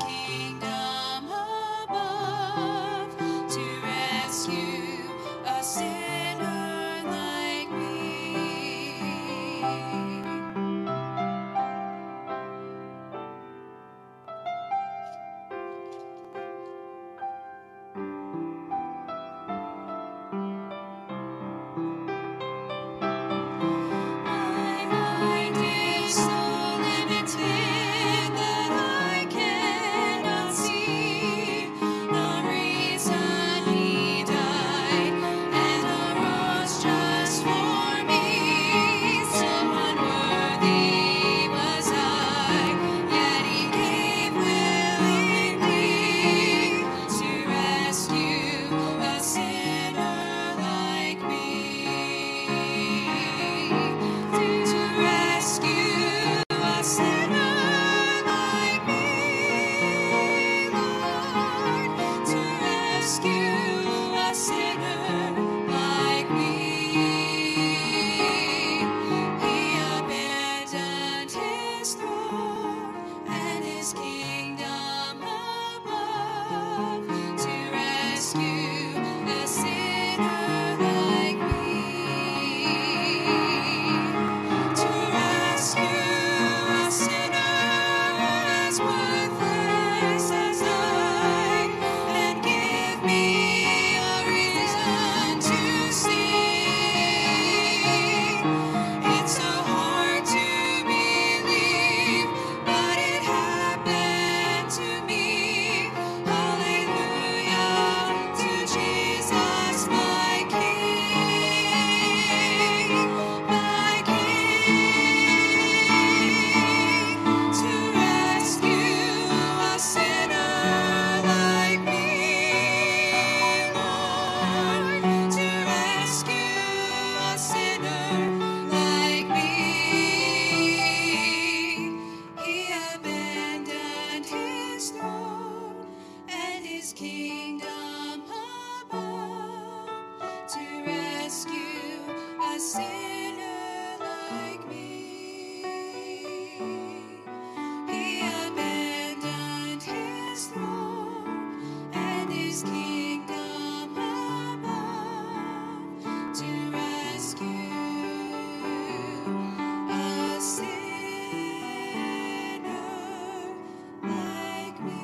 kingdom above to rescue a sinner like me. My mind is so limited that I cannot see the reason he died and arose just for me. So unworthy was I, yet he gave willingly to rescue a sinner like me. To rescue a sinner like me, Lord. To rescue a sinner like me. He abandoned his throne and his kingdom above to rescue a sinner like me. To rescue a sinner as worthless as I, and give me a reason to sing. It's so hard to believe, but it happened to me. Hallelujah to Jesus, my King, my King. To rescue a sinner like me, Lord. To rescue a sinner like me. He abandoned his throne and his kingdom above to rescue a sinner like me. He abandoned his throne and his kingdom above to rescue a sinner like me.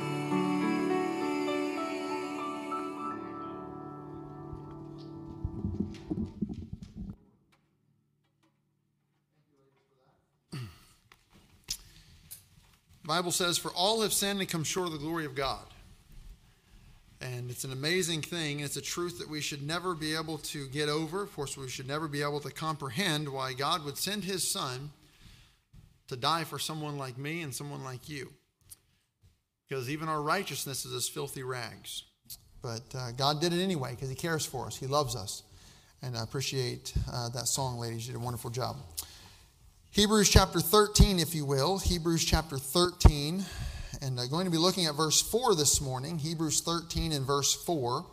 The Bible says, for all have sinned and come short of the glory of God. And it's an amazing thing. It's a truth that we should never be able to get over. Of course, we should never be able to comprehend why God would send his son to die for someone like me and someone like you. Because even our righteousness is as filthy rags. But God did it anyway because he cares for us. He loves us. And I appreciate that song, ladies. You did a wonderful job. Hebrews chapter 13, if you will. Hebrews chapter 13. And I'm going to be looking at verse 4 this morning. Hebrews 13 and verse 4.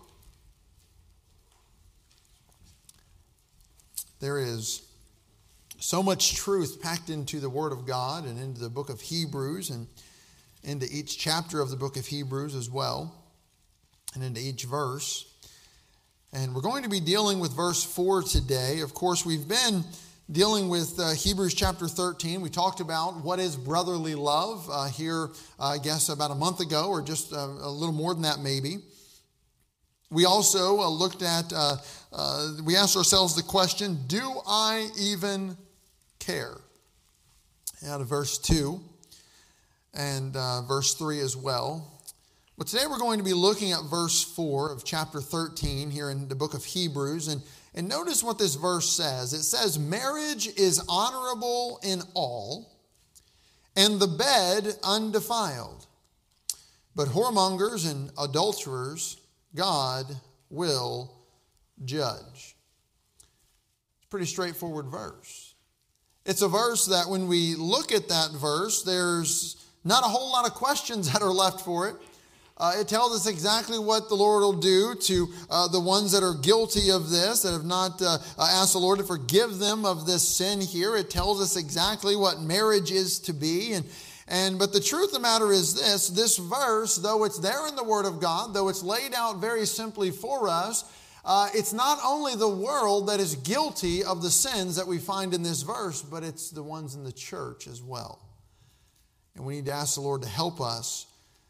There is so much truth packed into the Word of God and into the book of Hebrews and into each chapter of the book of Hebrews as well, and into each verse. And we're going to be dealing with verse 4 today. Of course, we've been dealing with Hebrews chapter 13. We talked about what is brotherly love here, I guess, about a month ago, or just a little more than that maybe. We also looked at, we asked ourselves the question, do I even care? Out of verse 2 and verse 3 as well. But today we're going to be looking at verse 4 of chapter 13 here in the book of Hebrews. And notice what this verse says. It says, marriage is honorable in all, and the bed undefiled. But whoremongers and adulterers God will judge. It's a pretty straightforward verse. It's a verse that when we look at that verse, there's not a whole lot of questions that are left for it. It tells us exactly what the Lord will do to the ones that are guilty of this, that have not asked the Lord to forgive them of this sin here. It tells us exactly what marriage is to be. But the truth of the matter is this verse, though it's there in the Word of God, though it's laid out very simply for us, it's not only the world that is guilty of the sins that we find in this verse, but it's the ones in the church as well. And we need to ask the Lord to help us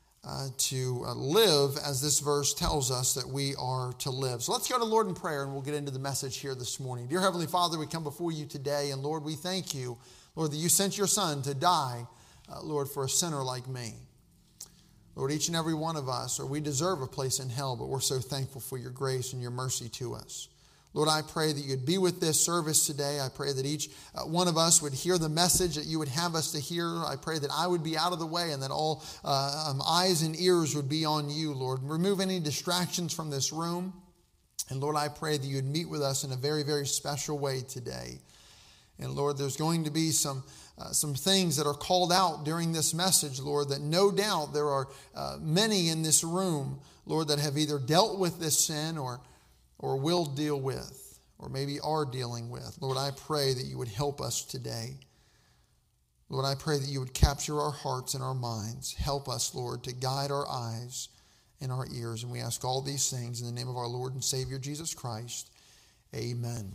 to live as this verse tells us that we are to live. So let's go to the Lord in prayer and we'll get into the message here this morning. Dear Heavenly Father, we come before you today, and Lord, we thank you, Lord, that you sent your Son to die, Lord, for a sinner like me. Lord, each and every one of us, or we deserve a place in hell, but we're so thankful for your grace and your mercy to us. Lord, I pray that you'd be with this service today. I pray that each one of us would hear the message that you would have us to hear. I pray that I would be out of the way and that all eyes and ears would be on you, Lord. Remove any distractions from this room. And Lord, I pray that you'd meet with us in a very, very special way today. And Lord, there's going to be some things that are called out during this message, Lord, that no doubt there are many in this room, Lord, that have either dealt with this sin or will deal with, or maybe are dealing with. Lord, I pray that you would help us today. Lord, I pray that you would capture our hearts and our minds. Help us, Lord, to guide our eyes and our ears. And we ask all these things in the name of our Lord and Savior, Jesus Christ. Amen.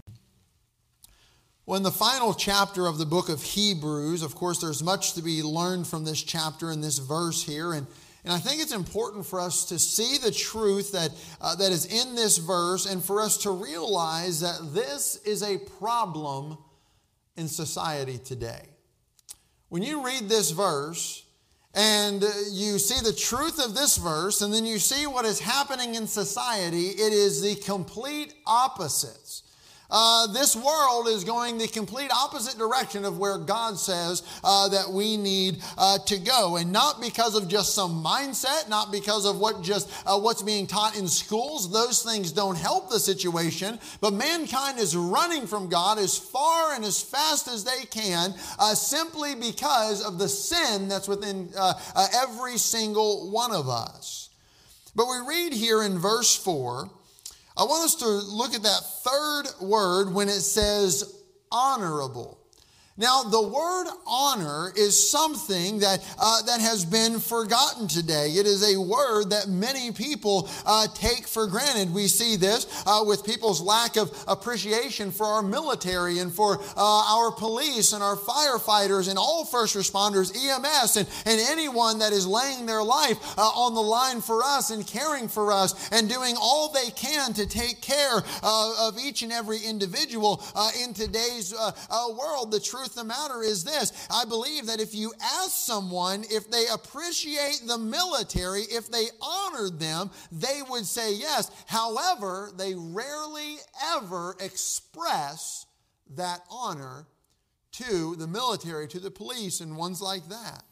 Well, in the final chapter of the book of Hebrews, of course, there's much to be learned from this chapter and this verse here. And I think it's important for us to see the truth that is in this verse and for us to realize that this is a problem in society today. When you read this verse and you see the truth of this verse and then you see what is happening in society, it is the complete opposites. This world is going the complete opposite direction of where God says that we need to go. And not because of just some mindset, not because of what's being taught in schools. Those things don't help the situation. But mankind is running from God as far and as fast as they can simply because of the sin that's within every single one of us. But we read here in verse 4, I want us to look at that third word when it says honorable. Now, the word honor is something that has been forgotten today. It is a word that many people take for granted. We see this with people's lack of appreciation for our military and for our police and our firefighters and all first responders, EMS, and anyone that is laying their life on the line for us and caring for us and doing all they can to take care of each and every individual in today's world. The truth of the matter is this. I believe that if you ask someone if they appreciate the military, if they honored them, they would say yes. However, they rarely ever express that honor to the military, to the police, and ones like that.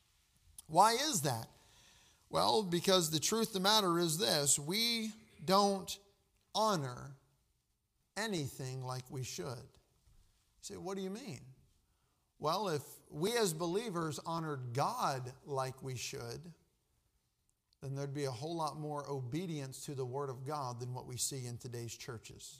Why is that? Well, because the truth of the matter is this. We don't honor anything like we should. You say, what do you mean? Well, if we as believers honored God like we should, then there'd be a whole lot more obedience to the Word of God than what we see in today's churches.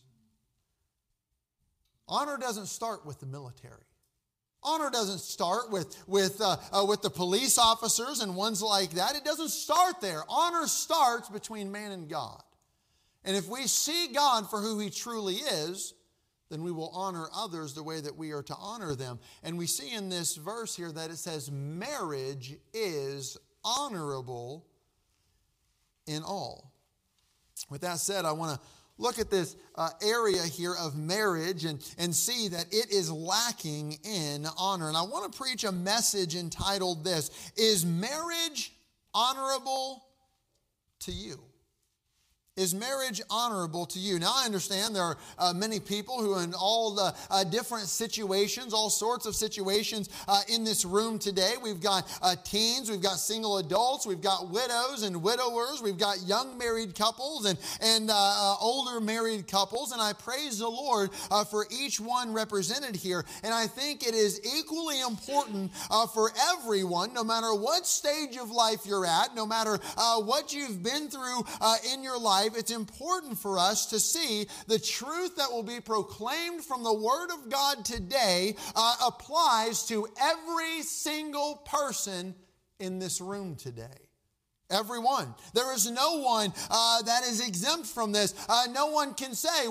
Honor doesn't start with the military. Honor doesn't start with the police officers and ones like that. It doesn't start there. Honor starts between man and God. And if we see God for who He truly is, then we will honor others the way that we are to honor them. And we see in this verse here that it says marriage is honorable in all. With that said, I want to look at this area here of marriage and see that it is lacking in honor. And I want to preach a message entitled this, Is Marriage Honorable to You? Is marriage honorable to you? Now, I understand there are many people who in all the different situations, all sorts of situations in this room today. We've got teens, we've got single adults, we've got widows and widowers, we've got young married couples and older married couples. And I praise the Lord for each one represented here. And I think it is equally important for everyone, no matter what stage of life you're at, no matter what you've been through in your life, life, it's important for us to see the truth that will be proclaimed from the Word of God today applies to every single person in this room today. Everyone. There is no one that is exempt from this. No one can say,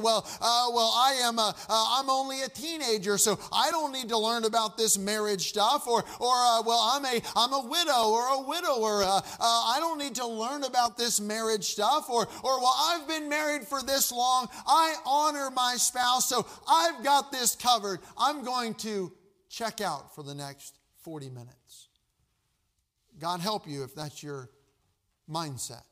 I'm only a teenager, so I don't need to learn about this marriage stuff, or I'm a widow or a widower. I don't need to learn about this marriage stuff, or I've been married for this long. I honor my spouse, so I've got this covered. I'm going to check out for the next 40 minutes. God help you if that's your mindset.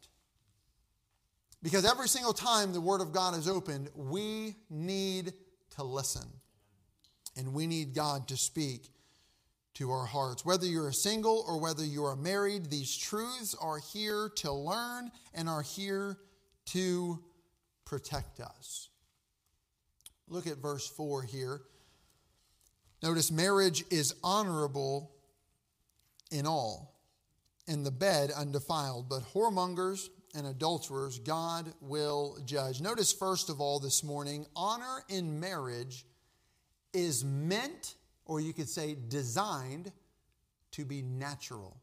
Because every single time the Word of God is opened, we need to listen. And we need God to speak to our hearts. Whether you're single or whether you are married, these truths are here to learn and are here to protect us. Look at verse 4 here. Notice marriage is honorable in all, and the bed undefiled, but whoremongers and adulterers God will judge. Notice first of all this morning, honor in marriage is meant, or you could say designed, to be natural.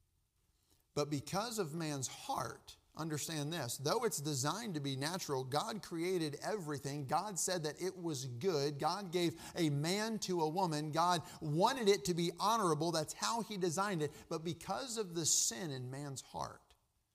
But because of man's heart, understand this, though it's designed to be natural, God created everything. God said that it was good. God gave a man to a woman. God wanted it to be honorable. That's how He designed it. But because of the sin in man's heart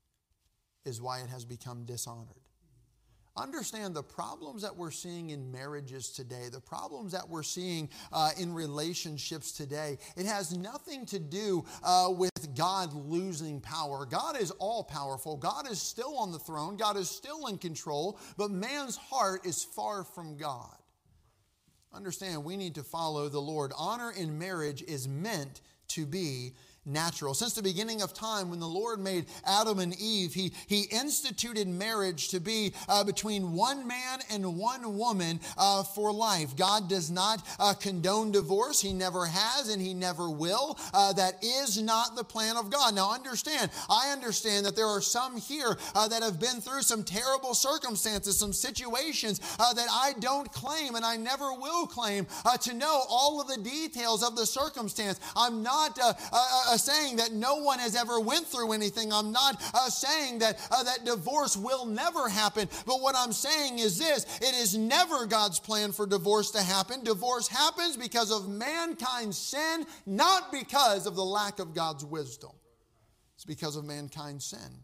is why it has become dishonored. Understand the problems that we're seeing in marriages today, the problems that we're seeing in relationships today, it has nothing to do with God losing power. God is all powerful. God is still on the throne. God is still in control, but man's heart is far from God. Understand, we need to follow the Lord. Honor in marriage is meant to be natural. Since the beginning of time, when the Lord made Adam and Eve, He instituted marriage to be between one man and one woman for life. God does not condone divorce. He never has and He never will. That is not the plan of God. Now understand, I understand that there are some here that have been through some terrible circumstances, some situations that I don't claim and I never will claim to know all of the details of the circumstance. I'm not saying that no one has ever went through anything. I'm not saying that divorce will never happen. But what I'm saying is this: it is never God's plan for divorce to happen. Divorce happens because of mankind's sin, not because of the lack of God's wisdom. It's because of mankind's sin.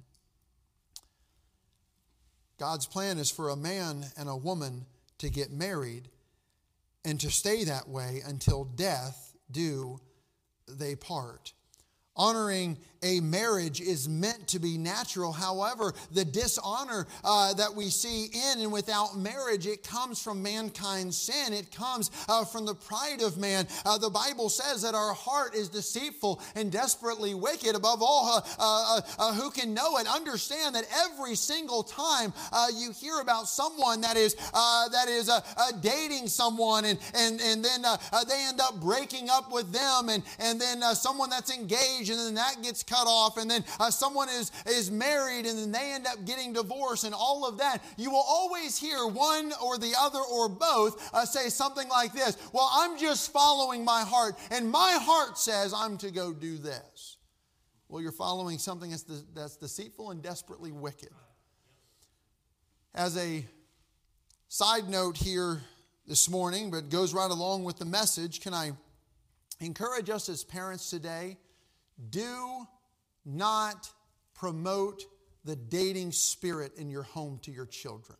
God's plan is for a man and a woman to get married and to stay that way until death do they part. Honoring a marriage is meant to be natural. However, the dishonor that we see in and without marriage, it comes from mankind's sin. It comes from the pride of man. The Bible says that our heart is deceitful and desperately wicked. Above all, who can know it? Understand that every single time you hear about someone that is dating someone and then they end up breaking up with them, and then someone that's engaged, and then that gets cut off, and then someone is married, and then they end up getting divorced, and all of that. You will always hear one or the other or both say something like this: well, I'm just following my heart, and my heart says I'm to go do this. Well, you're following something that's deceitful and desperately wicked. As a side note here this morning, but goes right along with the message, can I encourage us as parents today? Do not promote the dating spirit in your home to your children.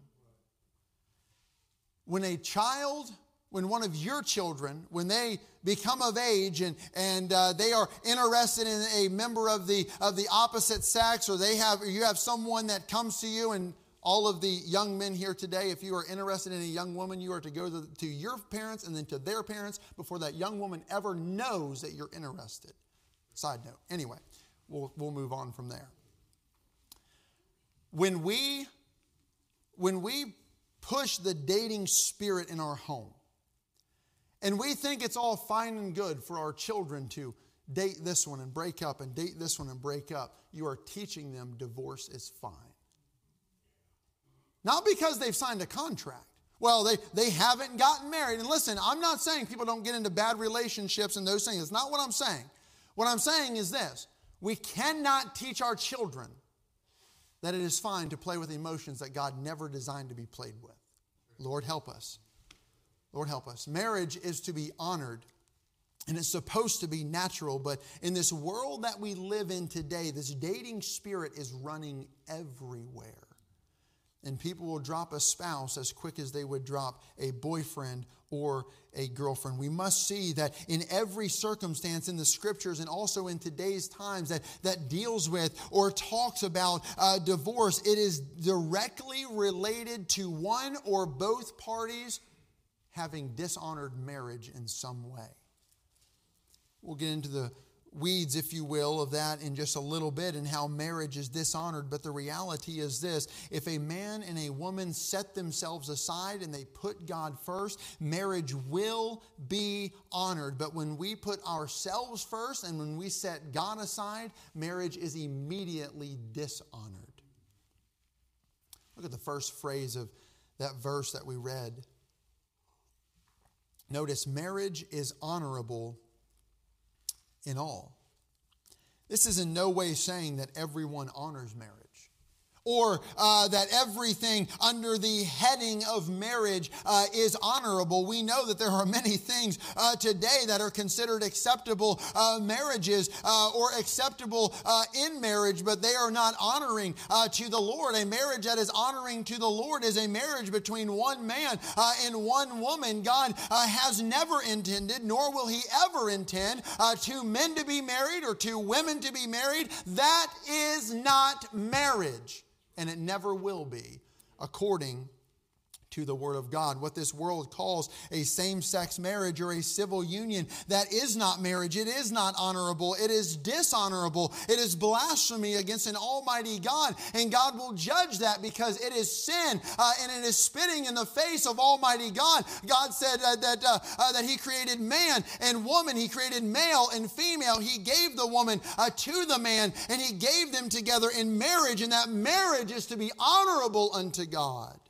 When one of your children, when they become of age and they are interested in a member of the opposite sex, or you have someone that comes to you, and all of the young men here today, if you are interested in a young woman, you are to go to your parents and then to their parents before that young woman ever knows that you're interested. Side note. Anyway, we'll move on from there. When we push the dating spirit in our home, and we think it's all fine and good for our children to date this one and break up and date this one and break up, you are teaching them divorce is fine. Not because they've signed a contract. Well, they haven't gotten married. And listen, I'm not saying people don't get into bad relationships and those things. That's not what I'm saying. What I'm saying is this. We cannot teach our children that it is fine to play with emotions that God never designed to be played with. Lord, help us. Lord, help us. Marriage is to be honored, and it's supposed to be natural. But in this world that we live in today, this dating spirit is running everywhere. And people will drop a spouse as quick as they would drop a boyfriend or a girlfriend. We must see that in every circumstance in the Scriptures and also in today's times that deals with or talks about divorce, it is directly related to one or both parties having dishonored marriage in some way. We'll get into the weeds, if you will, of that in just a little bit and how marriage is dishonored. But the reality is this: if a man and a woman set themselves aside and they put God first, marriage will be honored. But when we put ourselves first and when we set God aside, marriage is immediately dishonored. Look at the first phrase of that verse that we read. Notice, marriage is honorable in all. This is in no way saying that everyone honors marriage, or that everything under the heading of marriage is honorable. We know that there are many things today that are considered acceptable marriages or acceptable in marriage, but they are not honoring to the Lord. A marriage that is honoring to the Lord is a marriage between one man and one woman. God has never intended, nor will He ever intend, two men to be married or two women to be married. That is not marriage. And it never will be, according to the Word of God. What this world calls a same-sex marriage or a civil union, that is not marriage. It is not honorable. It is dishonorable. It is blasphemy against an almighty God. And God will judge that because it is sin and it is spitting in the face of almighty God. God said that He created man and woman. He created male and female. He gave the woman to the man, and He gave them together in marriage. And that marriage is to be honorable unto God.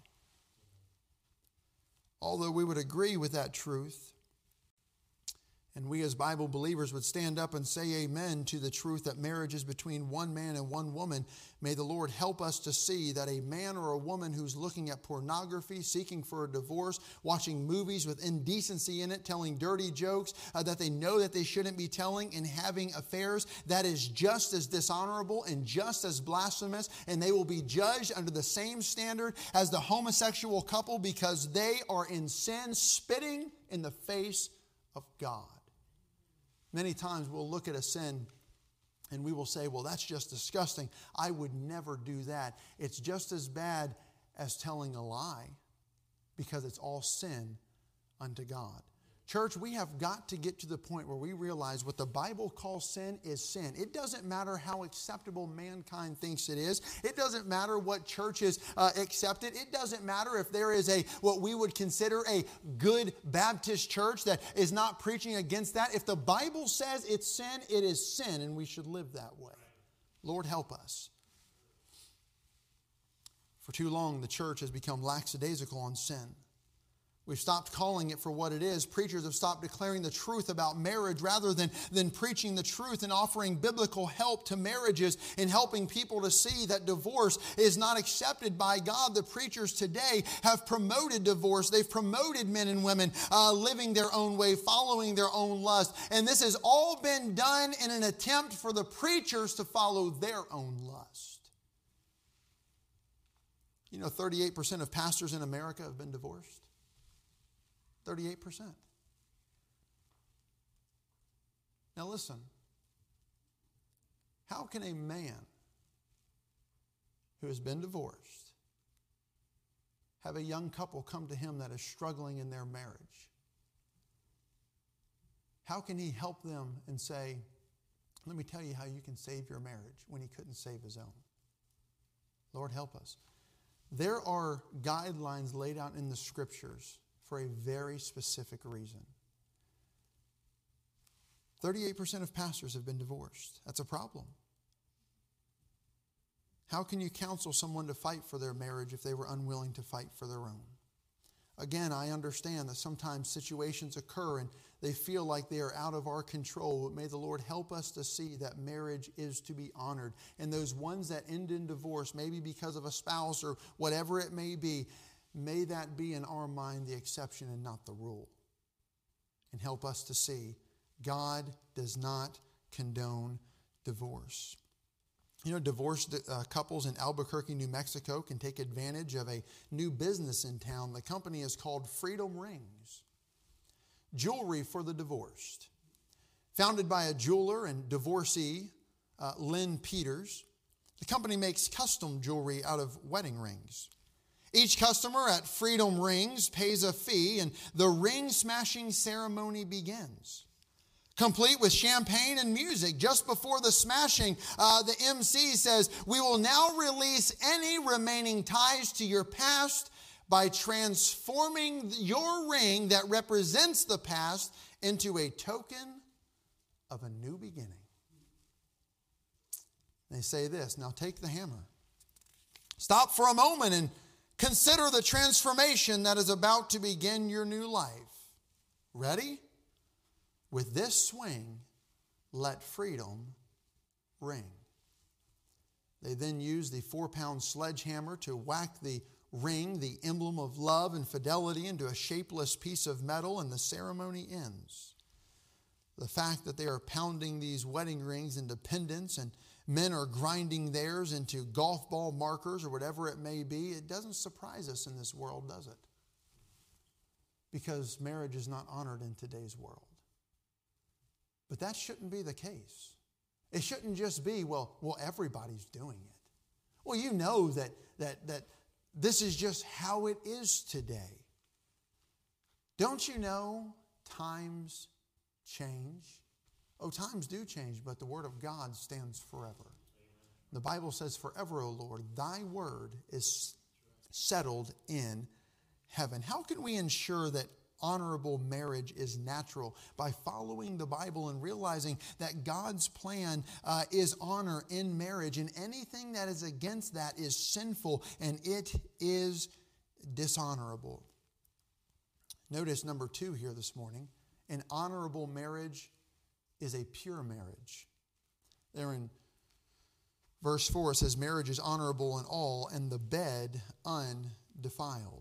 Although we would agree with that truth, and we as Bible believers would stand up and say amen to the truth that marriage is between one man and one woman, may the Lord help us to see that a man or a woman who's looking at pornography, seeking for a divorce, watching movies with indecency in it, telling dirty jokes that they know that they shouldn't be telling, and having affairs, that is just as dishonorable and just as blasphemous, and they will be judged under the same standard as the homosexual couple because they are in sin, spitting in the face of God. Many times we'll look at a sin and we will say, well, that's just disgusting. I would never do that. It's just as bad as telling a lie because it's all sin unto God. Church, we have got to get to the point where we realize what the Bible calls sin is sin. It doesn't matter how acceptable mankind thinks it is. It doesn't matter what churches accept it. It doesn't matter if there is what we would consider a good Baptist church that is not preaching against that. If the Bible says it's sin, it is sin, and we should live that way. Lord, help us. For too long, the church has become lackadaisical on sin. We've stopped calling it for what it is. Preachers have stopped declaring the truth about marriage rather than preaching the truth and offering biblical help to marriages and helping people to see that divorce is not accepted by God. The preachers today have promoted divorce. They've promoted men and women living their own way, following their own lust. And this has all been done in an attempt for the preachers to follow their own lust. You know, 38% of pastors in America have been divorced. 38%. Now listen, how can a man who has been divorced have a young couple come to him that is struggling in their marriage? How can he help them and say, let me tell you how you can save your marriage, when he couldn't save his own? Lord, help us. There are guidelines laid out in the Scriptures for a very specific reason. 38% of pastors have been divorced. That's a problem. How can you counsel someone to fight for their marriage if they were unwilling to fight for their own? Again, I understand that sometimes situations occur and they feel like they are out of our control, but may the Lord help us to see that marriage is to be honored. And those ones that end in divorce, maybe because of a spouse or whatever it may be, may that be in our mind the exception and not the rule. And help us to see God does not condone divorce. You know, divorced couples in Albuquerque, New Mexico can take advantage of a new business in town. The company is called Freedom Rings, jewelry for the divorced. Founded by a jeweler and divorcee, Lynn Peters, the company makes custom jewelry out of wedding rings. Each customer at Freedom Rings pays a fee and the ring smashing ceremony begins. Complete with champagne and music. Just before the smashing, the MC says, "We will now release any remaining ties to your past by transforming your ring that represents the past into a token of a new beginning." They say this, "Now take the hammer. Stop for a moment and consider the transformation that is about to begin your new life. Ready? With this swing, let freedom ring." They then use the 4-pound sledgehammer to whack the ring, the emblem of love and fidelity, into a shapeless piece of metal, and the ceremony ends. The fact that they are pounding these wedding rings into pendants and men are grinding theirs into golf ball markers or whatever it may be, it doesn't surprise us in this world, does it? Because marriage is not honored in today's world. But that shouldn't be the case. It shouldn't just be, well, everybody's doing it. Well, you know that this is just how it is today. Don't you know times change? Oh, times do change, but the word of God stands forever. The Bible says, "Forever, O Lord, thy word is settled in heaven." How can we ensure that honorable marriage is natural? By following the Bible and realizing that God's plan is honor in marriage, and anything that is against that is sinful and it is dishonorable. Notice number 2 here this morning. An honorable marriage is a pure marriage. There in verse 4 it says, "Marriage is honorable in all, and the bed undefiled."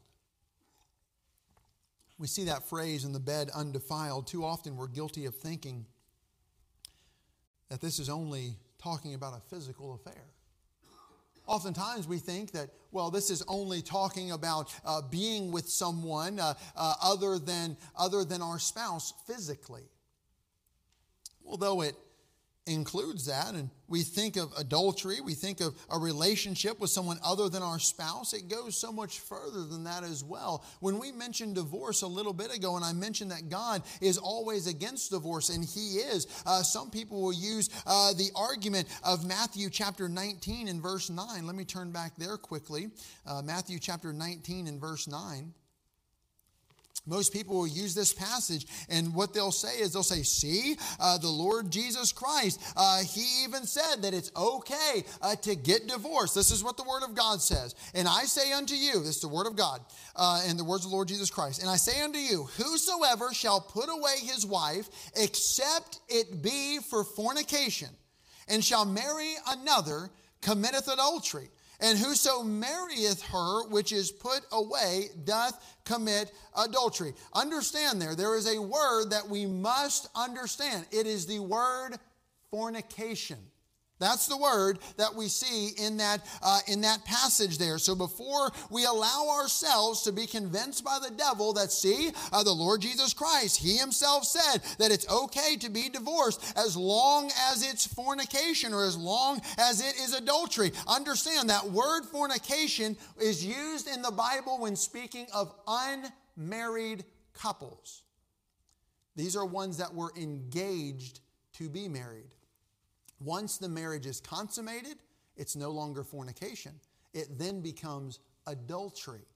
We see that phrase, "in the bed undefiled." Too often we're guilty of thinking that this is only talking about a physical affair. Oftentimes we think that, well, this is only talking about being with someone other than our spouse physically. Although it includes that, and we think of adultery, we think of a relationship with someone other than our spouse, it goes so much further than that as well. When we mentioned divorce a little bit ago, and I mentioned that God is always against divorce, and He is, some people will use the argument of Matthew chapter 19 and verse 9. Let me turn back there quickly. Matthew chapter 19 and verse 9. Most people will use this passage, and what they'll say is, see, the Lord Jesus Christ, He even said that it's okay to get divorced. This is what the Word of God says. "And I say unto you," this is the Word of God, and the words of the Lord Jesus Christ, "And I say unto you, whosoever shall put away his wife, except it be for fornication, and shall marry another, committeth adultery. And whoso marrieth her which is put away doth commit adultery." Understand there is a word that we must understand. It is the word fornication. That's the word that we see in that passage there. So before we allow ourselves to be convinced by the devil that, the Lord Jesus Christ, He Himself said that it's okay to be divorced as long as it's fornication or as long as it is adultery. Understand that word fornication is used in the Bible when speaking of unmarried couples. These are ones that were engaged to be married. Once the marriage is consummated, it's no longer fornication. It then becomes adultery.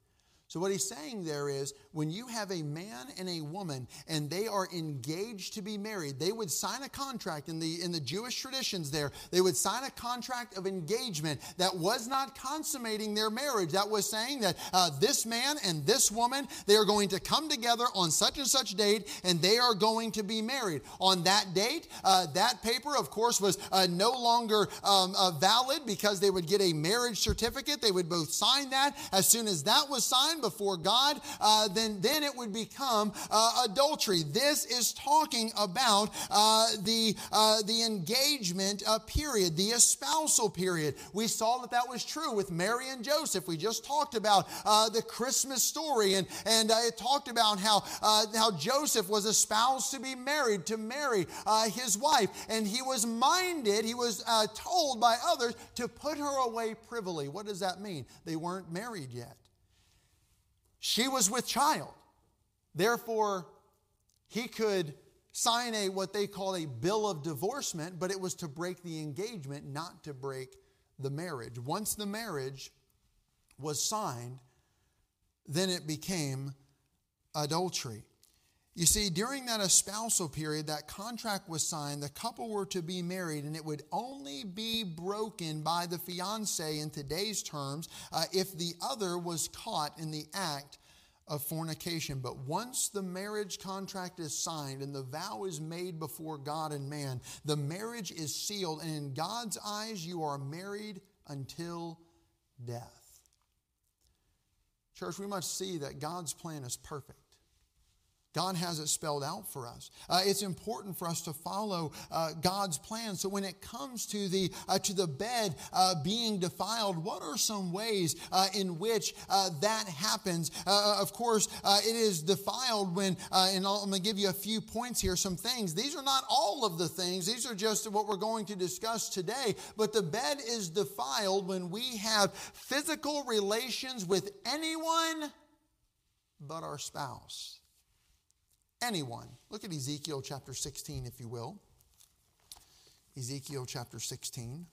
So what he's saying there is, when you have a man and a woman and they are engaged to be married, they would sign a contract in the Jewish traditions there. They would sign a contract of engagement that was not consummating their marriage. That was saying that this man and this woman, they are going to come together on such and such date and they are going to be married. On that date, that paper, of course, was no longer valid because they would get a marriage certificate. They would both sign that. As soon as that was signed before God, then it would become adultery. This is talking about the engagement period, the espousal period. We saw that was true with Mary and Joseph. We just talked about the Christmas story, and it talked about how Joseph was espoused to be married, to marry his wife, and he was told by others to put her away privily. What does that mean? They weren't married yet. She was with child. Therefore, he could sign what they call a bill of divorcement, but it was to break the engagement, not to break the marriage. Once the marriage was signed, then it became adultery. You see, during that espousal period, that contract was signed, the couple were to be married, and it would only be broken by the fiancé in today's terms if the other was caught in the act of fornication. But once the marriage contract is signed and the vow is made before God and man, the marriage is sealed, and in God's eyes, you are married until death. Church, we must see that God's plan is perfect. God has it spelled out for us. It's important for us to follow God's plan. So when it comes to the bed being defiled, what are some ways in which that happens? Of course, it is defiled when, and I'm going to give you a few points here, some things. These are not all of the things. These are just what we're going to discuss today. But the bed is defiled when we have physical relations with anyone but our spouse. Anyone. Look at Ezekiel chapter 16, if you will. Ezekiel chapter 16.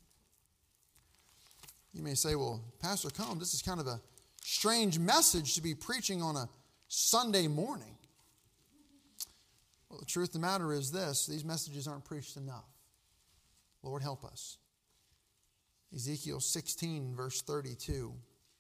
You may say, well, Pastor Combs, this is kind of a strange message to be preaching on a Sunday morning. Well, the truth of the matter is this: these messages aren't preached enough. Lord, help us. Ezekiel 16, verse 32.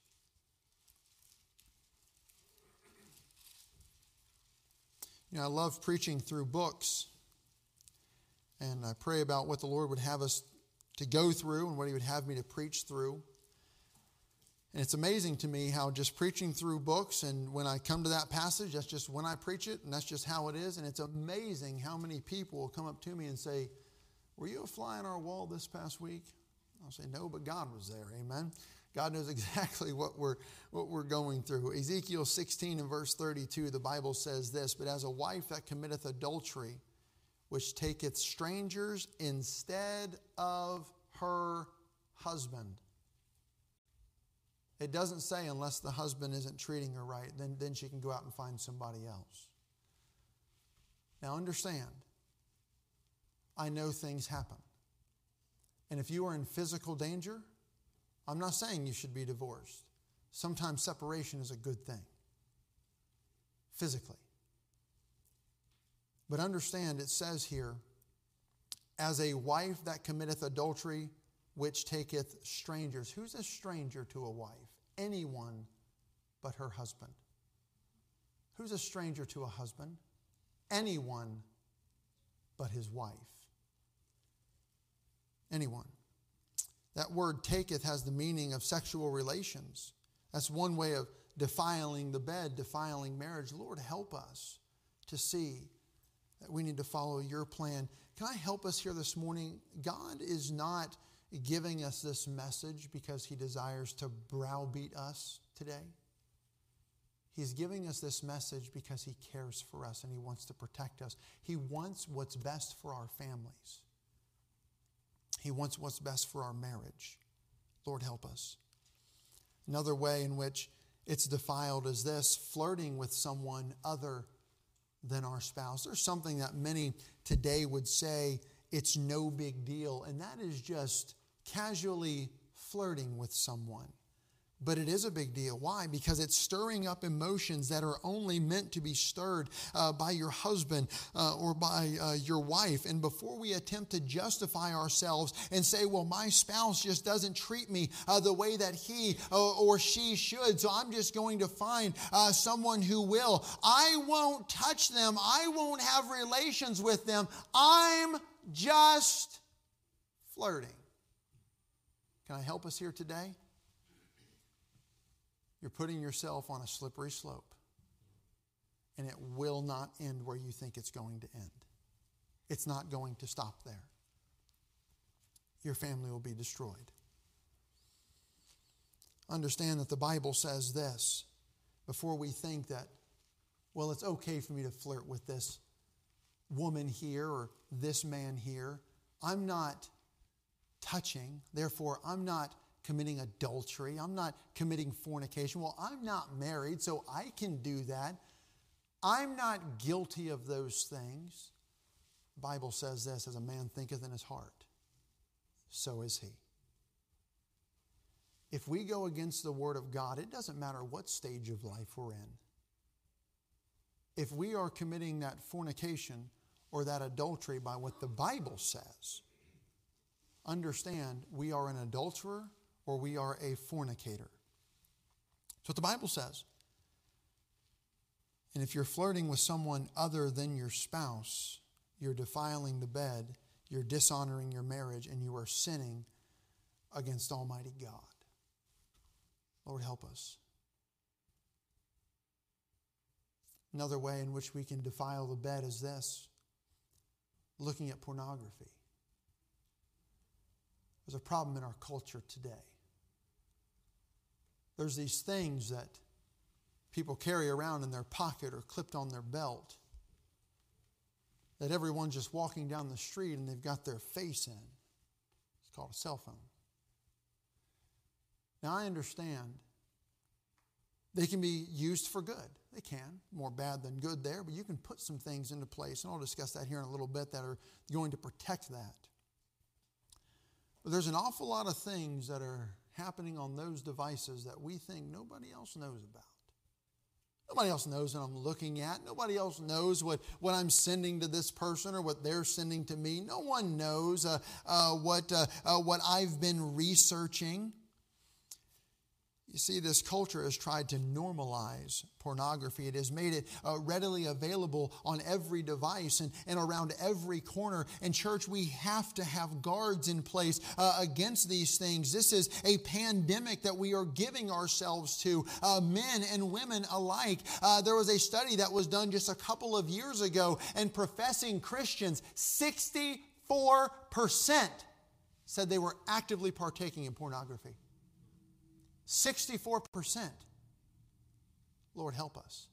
You know, I love preaching through books, and I pray about what the Lord would have us to go through and what He would have me to preach through. And it's amazing to me how just preaching through books, and when I come to that passage, that's just when I preach it, and that's just how it is. And it's amazing how many people will come up to me and say, were you a fly on our wall this past week? I'll say, no, but God was there. Amen. God knows exactly what we're going through. Ezekiel 16 and verse 32, the Bible says this: but as a wife that committeth adultery, which taketh strangers instead of her husband. It doesn't say unless the husband isn't treating her right, then she can go out and find somebody else. Now understand, I know things happen. And if you are in physical danger, I'm not saying you should be divorced. Sometimes separation is a good thing, physically. But understand, it says here, as a wife that committeth adultery, which taketh strangers. Who's a stranger to a wife? Anyone but her husband. Who's a stranger to a husband? Anyone but his wife. Anyone. That word taketh has the meaning of sexual relations. That's one way of defiling the bed, defiling marriage. Lord, help us to see that we need to follow your plan. Can I help us here this morning? God is not giving us this message because He desires to browbeat us today. He's giving us this message because He cares for us and He wants to protect us. He wants what's best for our families. He wants what's best for our marriage. Lord, help us. Another way in which it's defiled is this: flirting with someone other than our spouse. There's something that many today would say it's no big deal, and that is just casually flirting with someone. But it is a big deal. Why? Because it's stirring up emotions that are only meant to be stirred by your husband or by your wife. And before we attempt to justify ourselves and say, well, my spouse just doesn't treat me the way that he or she should, so I'm just going to find someone who will. I won't touch them. I won't have relations with them. I'm just flirting. Can I help us here today? You're putting yourself on a slippery slope, and it will not end where you think it's going to end. It's not going to stop there. Your family will be destroyed. Understand that the Bible says this before we think that, well, it's okay for me to flirt with this woman here or this man here. I'm not touching, therefore I'm not committing adultery. I'm not committing fornication. Well, I'm not married, so I can do that. I'm not guilty of those things. The Bible says this, as a man thinketh in his heart, so is he. If we go against the Word of God, it doesn't matter what stage of life we're in. If we are committing that fornication or that adultery by what the Bible says, understand we are an adulterer or we are a fornicator. That's what the Bible says. And if you're flirting with someone other than your spouse, you're defiling the bed, you're dishonoring your marriage, and you are sinning against Almighty God. Lord, help us. Another way in which we can defile the bed is this: looking at pornography. There's a problem in our culture today. There's these things that people carry around in their pocket or clipped on their belt that everyone's just walking down the street and they've got their face in. It's called a cell phone. Now, I understand they can be used for good. They can. More bad than good there, but you can put some things into place, and I'll discuss that here in a little bit, that are going to protect that. But there's an awful lot of things that are happening on those devices that we think nobody else knows about. Nobody else knows what I'm looking at. Nobody else knows what I'm sending to this person or what they're sending to me. No one knows what I've been researching. You see, this culture has tried to normalize pornography. It has made it readily available on every device and around every corner. And church, we have to have guards in place against these things. This is a pandemic that we are giving ourselves to, men and women alike. There was a study that was done just a couple of years ago, and professing Christians, 64% said they were actively partaking in pornography. 64%. Lord, help us.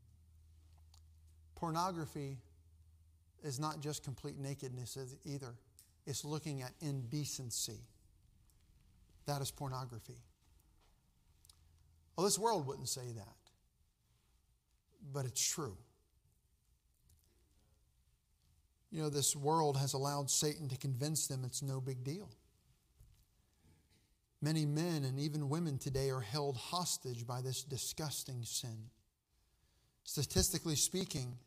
Pornography is not just complete nakedness either. It's looking at indecency. That is pornography. Well, this world wouldn't say that, but it's true. You know, this world has allowed Satan to convince them it's no big deal. Many men and even women today are held hostage by this disgusting sin. Statistically speaking,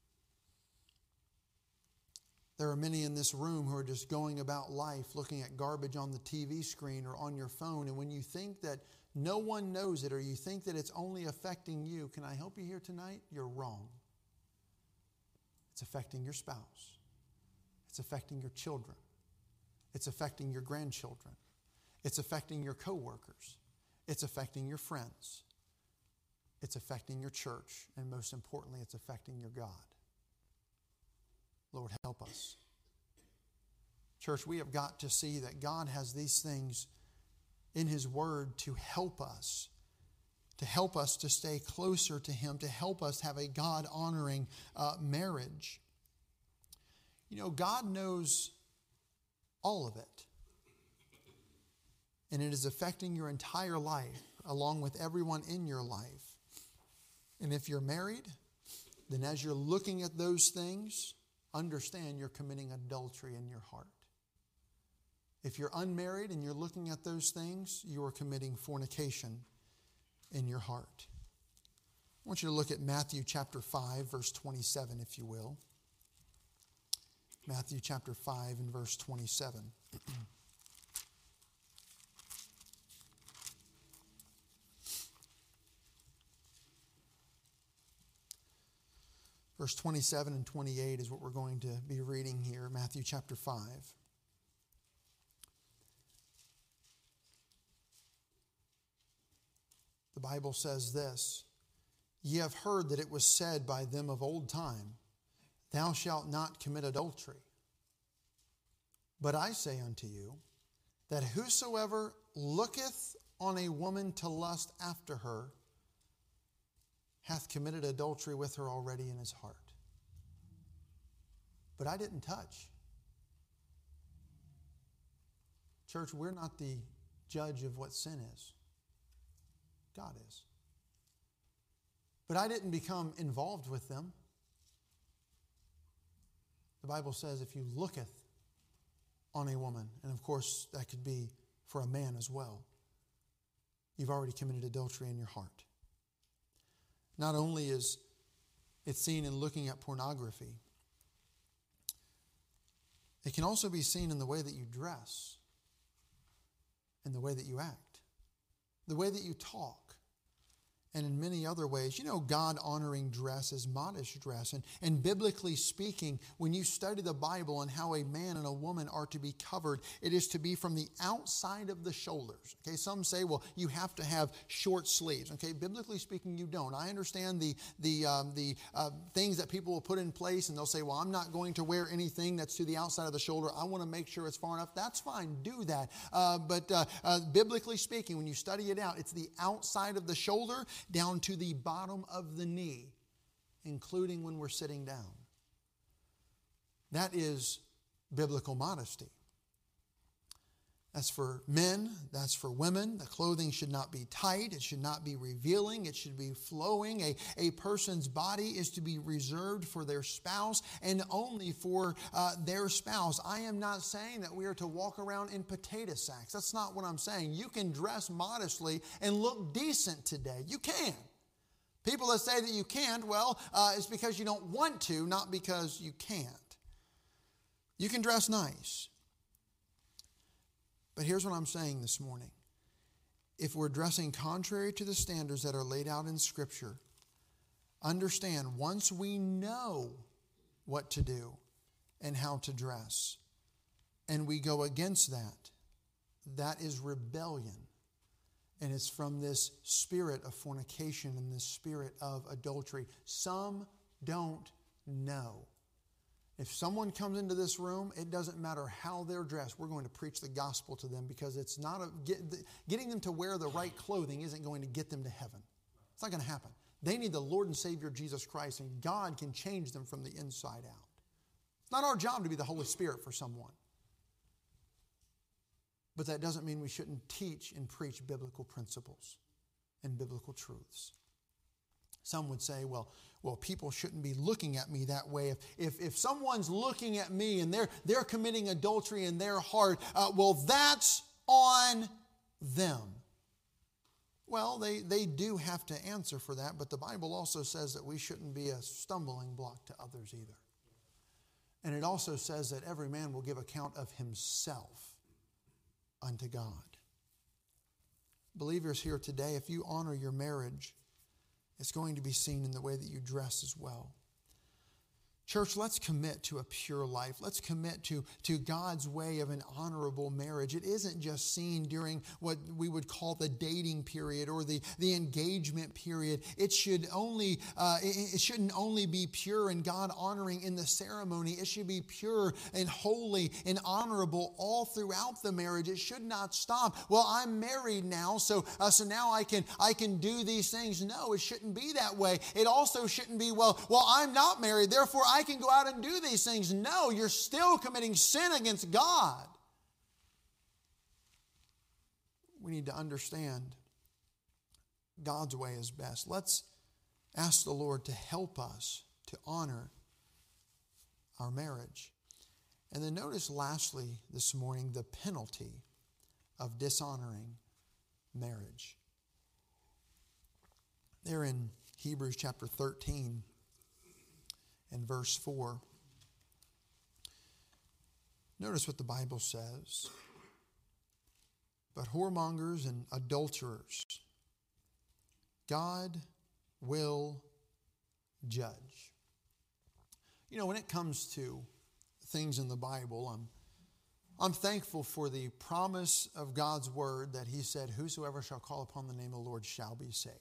there are many in this room who are just going about life looking at garbage on the TV screen or on your phone. And when you think that no one knows it, or you think that it's only affecting you, can I help you here tonight? You're wrong. It's affecting your spouse. It's affecting your children. It's affecting your grandchildren. It's affecting your coworkers. It's affecting your friends. It's affecting your church. And most importantly, it's affecting your God. Lord, help us. Church, we have got to see that God has these things in His Word to help us to stay closer to Him, to help us have a God-honoring marriage. You know, God knows all of it. And it is affecting your entire life, along with everyone in your life. And if you're married, then as you're looking at those things, understand you're committing adultery in your heart. If you're unmarried and you're looking at those things, you are committing fornication in your heart. I want you to look at Matthew chapter 5, verse 27, if you will. Matthew chapter 5 and verse 27. Verse 27 and 28 is what we're going to be reading here, Matthew chapter 5. The Bible says this, "Ye have heard that it was said by them of old time, Thou shalt not commit adultery. But I say unto you, that whosoever looketh on a woman to lust after her hath committed adultery with her already in his heart." But I didn't touch. Church, we're not the judge of what sin is. God is. But I didn't become involved with them. The Bible says if you looketh on a woman, and of course that could be for a man as well, you've already committed adultery in your heart. Not only is it seen in looking at pornography, it can also be seen in the way that you dress, in the way that you act, the way that you talk, and in many other ways. You know, God-honoring dress is modest dress. And biblically speaking, when you study the Bible and how a man and a woman are to be covered, it is to be from the outside of the shoulders. Okay, some say, well, you have to have short sleeves. Okay, biblically speaking, you don't. I understand the things that people will put in place, and they'll say, well, I'm not going to wear anything that's to the outside of the shoulder. I want to make sure it's far enough. That's fine. Do that. But biblically speaking, when you study it out, it's the outside of the shoulder down to the bottom of the knee, including when we're sitting down. That is biblical modesty. That's for men, that's for women. The clothing should not be tight, it should not be revealing, it should be flowing. A person's body is to be reserved for their spouse and only for their spouse. I am not saying that we are to walk around in potato sacks. That's not what I'm saying. You can dress modestly and look decent today. You can. People that say that you can't, well, it's because you don't want to, not because you can't. You can dress nice. But here's what I'm saying this morning. If we're dressing contrary to the standards that are laid out in Scripture, understand, once we know what to do and how to dress, and we go against that, that is rebellion. And it's from this spirit of fornication and this spirit of adultery. Some don't know. If someone comes into this room, it doesn't matter how they're dressed. We're going to preach the gospel to them, because it's not getting them to wear the right clothing isn't going to get them to heaven. It's not going to happen. They need the Lord and Savior Jesus Christ, and God can change them from the inside out. It's not our job to be the Holy Spirit for someone. But that doesn't mean we shouldn't teach and preach biblical principles and biblical truths. Some would say, well, people shouldn't be looking at me that way. If someone's looking at me and they're committing adultery in their heart, well, that's on them. Well, they do have to answer for that, but the Bible also says that we shouldn't be a stumbling block to others either. And it also says that every man will give account of himself unto God. Believers here today, if you honor your marriage, it's going to be seen in the way that you dress as well. Church, let's commit to a pure life. Let's commit to God's way of an honorable marriage. It isn't just seen during what we would call the dating period or the engagement period. It shouldn't only be pure and God honoring in the ceremony. It should be pure and holy and honorable all throughout the marriage. It should not stop. Well, I'm married now, so now I can do these things. No, it shouldn't be that way. It also shouldn't be, well, I'm not married, therefore I can go out and do these things. No, you're still committing sin against God. We need to understand God's way is best. Let's ask the Lord to help us to honor our marriage. And then notice lastly this morning the penalty of dishonoring marriage. There in Hebrews chapter 13 and verse 4. Notice what the Bible says. But whoremongers and adulterers, God will judge. You know, when it comes to things in the Bible, I'm thankful for the promise of God's word that He said, whosoever shall call upon the name of the Lord shall be saved.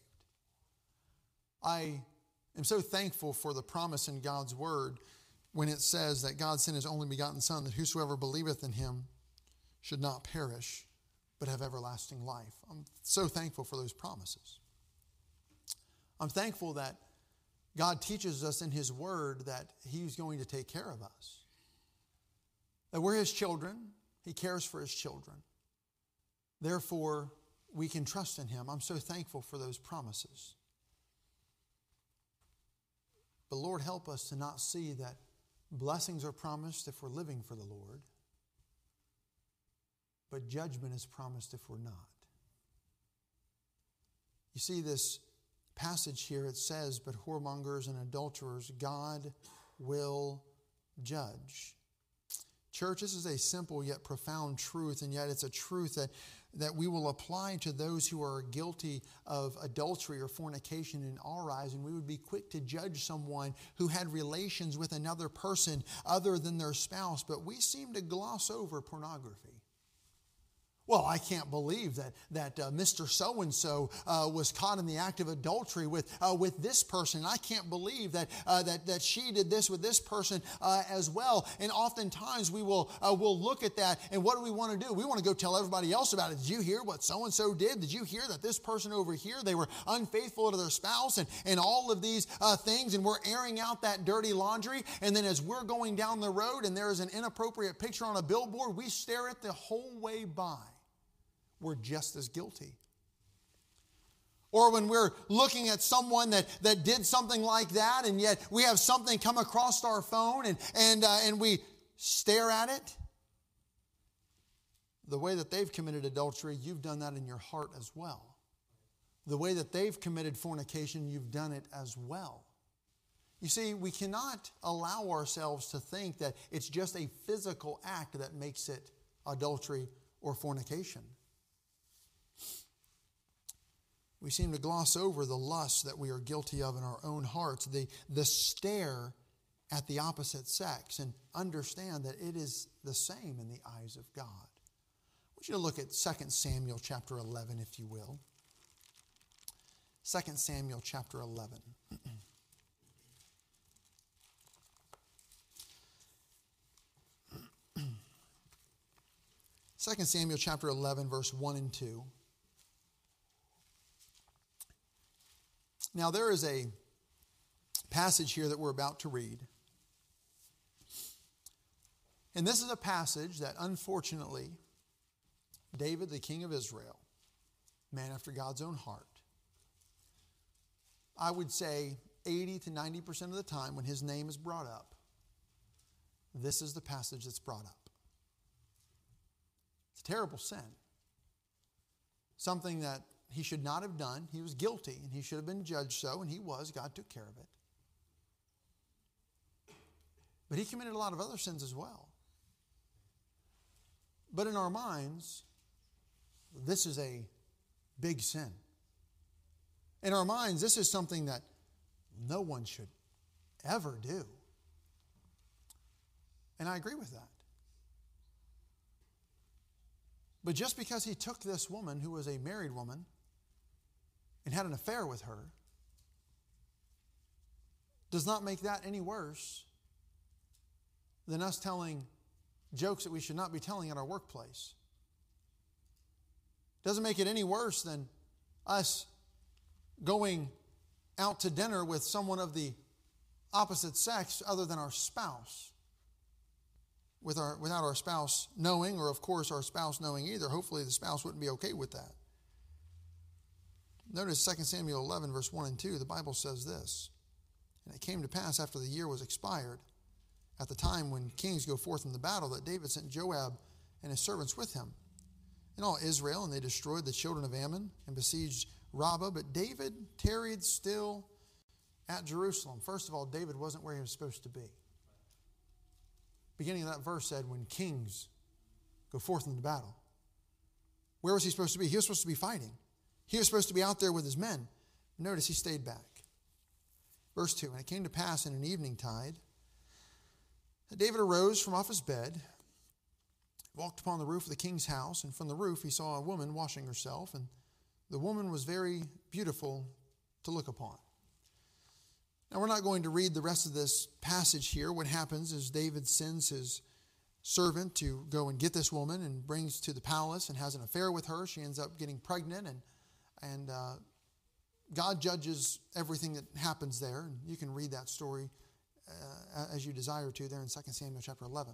I am so thankful for the promise in God's word when it says that God sent His only begotten Son, that whosoever believeth in Him should not perish, but have everlasting life. I'm so thankful for those promises. I'm thankful that God teaches us in His word that He's going to take care of us. That we're His children. He cares for His children. Therefore, we can trust in Him. I'm so thankful for those promises. But Lord, help us to not see that blessings are promised if we're living for the Lord, but judgment is promised if we're not. You see this passage here, it says, but whoremongers and adulterers, God will judge. Church, this is a simple yet profound truth, and yet it's a truth that we will apply to those who are guilty of adultery or fornication in our eyes, and we would be quick to judge someone who had relations with another person other than their spouse, but we seem to gloss over pornography. Well, I can't believe that Mr. So-and-so was caught in the act of adultery with this person. I can't believe that she did this with this person as well. And oftentimes we'll look at that, and what do we want to do? We want to go tell everybody else about it. Did you hear what so-and-so did? Did you hear that this person over here, they were unfaithful to their spouse and all of these things, and we're airing out that dirty laundry. And then as we're going down the road and there is an inappropriate picture on a billboard, we stare at the whole way by. We're just as guilty. Or when we're looking at someone that did something like that, and yet we have something come across our phone and we stare at it. The way that they've committed adultery, you've done that in your heart as well. The way that they've committed fornication, you've done it as well. You see, we cannot allow ourselves to think that it's just a physical act that makes it adultery or fornication. We seem to gloss over the lust that we are guilty of in our own hearts, the stare at the opposite sex, and understand that it is the same in the eyes of God. I want you to look at 2 Samuel chapter 11, if you will. 2 Samuel chapter 11. 2 Samuel chapter 11, verse 1 and 2. Now, there is a passage here that we're about to read. And this is a passage that, unfortunately, David, the king of Israel, man after God's own heart, I would say 80 to 90% of the time when his name is brought up, this is the passage that's brought up. It's a terrible sin. Something that he should not have done. He was guilty, and he should have been judged so, and he was. God took care of it. But he committed a lot of other sins as well. But in our minds, this is a big sin. In our minds, this is something that no one should ever do. And I agree with that. But just because he took this woman who was a married woman and had an affair with her does not make that any worse than us telling jokes that we should not be telling at our workplace. Doesn't make it any worse than us going out to dinner with someone of the opposite sex other than our spouse. Without our spouse knowing, or of course our spouse knowing either. Hopefully the spouse wouldn't be okay with that. Notice 2 Samuel 11, verse 1 and 2, the Bible says this. And it came to pass after the year was expired, at the time when kings go forth in the battle, that David sent Joab and his servants with him and all Israel, and they destroyed the children of Ammon and besieged Rabbah. But David tarried still at Jerusalem. First of all, David wasn't where he was supposed to be. Beginning of that verse said, when kings go forth into battle. Where was he supposed to be? He was supposed to be fighting. He was supposed to be out there with his men. Notice he stayed back. Verse 2, and it came to pass in an evening tide that David arose from off his bed, walked upon the roof of the king's house, and from the roof he saw a woman washing herself, and the woman was very beautiful to look upon. Now, we're not going to read the rest of this passage here. What happens is David sends his servant to go and get this woman and brings to the palace and has an affair with her. She ends up getting pregnant, and God judges everything that happens there. And you can read that story as you desire to there in 2 Samuel chapter 11.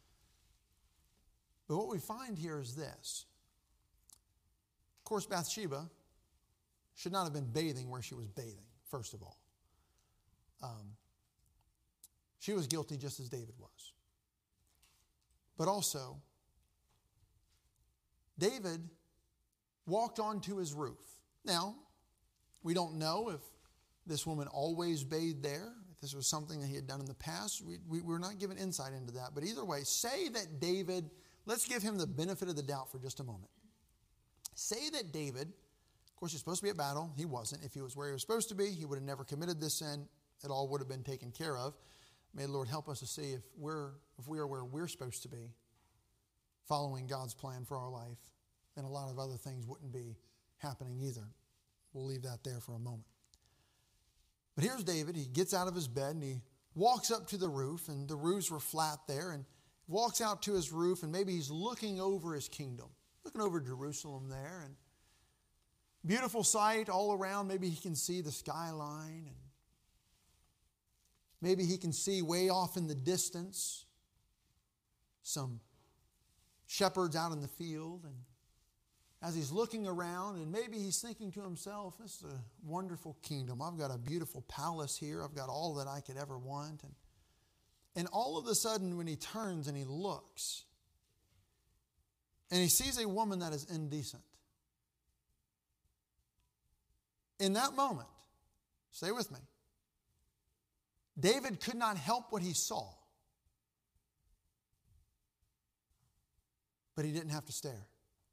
But what we find here is this. Of course, Bathsheba should not have been bathing where she was bathing, first of all. She was guilty just as David was. But also, David walked onto his roof. Now, we don't know if this woman always bathed there, if this was something that he had done in the past. We're not given insight into that. But either way, say that David, let's give him the benefit of the doubt for just a moment. Say that David, of course, he's supposed to be at battle. He wasn't. If he was where he was supposed to be, he would have never committed this sin. It all would have been taken care of. May the Lord help us to see if we are where we're supposed to be, following God's plan for our life, then a lot of other things wouldn't be happening either. We'll leave that there for a moment. But here's David. He gets out of his bed and he walks up to the roof, and the roofs were flat there, and walks out to his roof, and maybe he's looking over his kingdom, looking over Jerusalem there, and beautiful sight all around. Maybe he can see the skyline, and maybe he can see way off in the distance some shepherds out in the field. And as he's looking around, and maybe he's thinking to himself, this is a wonderful kingdom. I've got a beautiful palace here. I've got all that I could ever want. And all of a sudden, when he turns and he looks, and he sees a woman that is indecent. In that moment, stay with me, David could not help what he saw. But he didn't have to stare.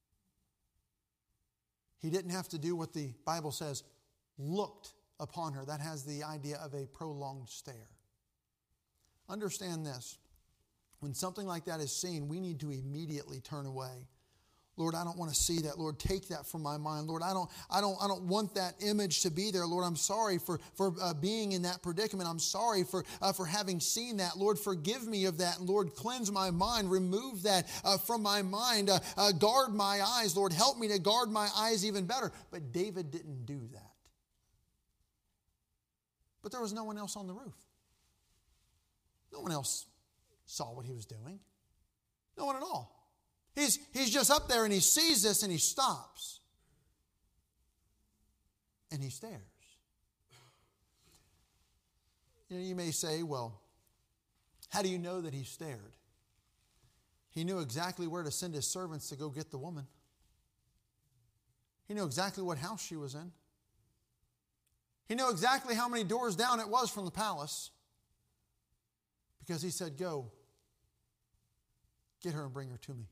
He didn't have to do what the Bible says, looked upon her. That has the idea of a prolonged stare. Understand this. When something like that is seen, we need to immediately turn away. Lord, I don't want to see that. Lord, take that from my mind. Lord, I don't want that image to be there. Lord, I'm sorry for being in that predicament. I'm sorry for having seen that. Lord, forgive me of that. Lord, cleanse my mind. Remove that from my mind. Guard my eyes. Lord, help me to guard my eyes even better. But David didn't do that. But there was no one else on the roof. No one else saw what he was doing. No one at all. He's just up there and he sees this and he stops. And he stares. You may say, well, how do you know that he stared? He knew exactly where to send his servants to go get the woman. He knew exactly what house she was in. He knew exactly how many doors down it was from the palace. Because he said, go, get her and bring her to me.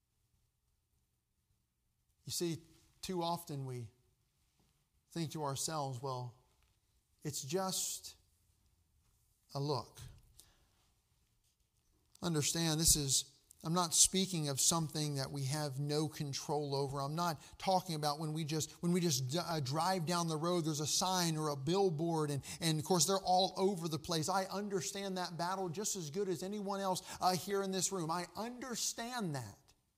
You see, too often we think to ourselves, well, it's just a look. Understand, I'm not speaking of something that we have no control over. I'm not talking about when we just drive down the road, there's a sign or a billboard, and of course they're all over the place. I understand that battle just as good as anyone else here in this room. I understand that.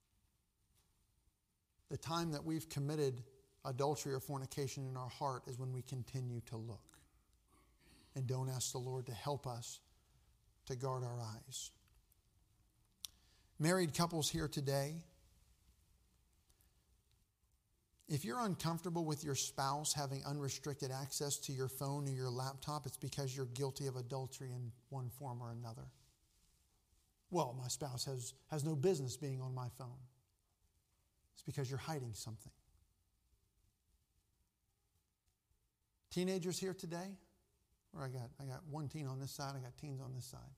The time that we've committed adultery or fornication in our heart is when we continue to look and don't ask the Lord to help us to guard our eyes. Married couples here today, if you're uncomfortable with your spouse having unrestricted access to your phone or your laptop, it's because you're guilty of adultery in one form or another. Well, my spouse has no business being on my phone. It's because you're hiding something. Teenagers here today, or I got one teen on this side, I got teens on this side.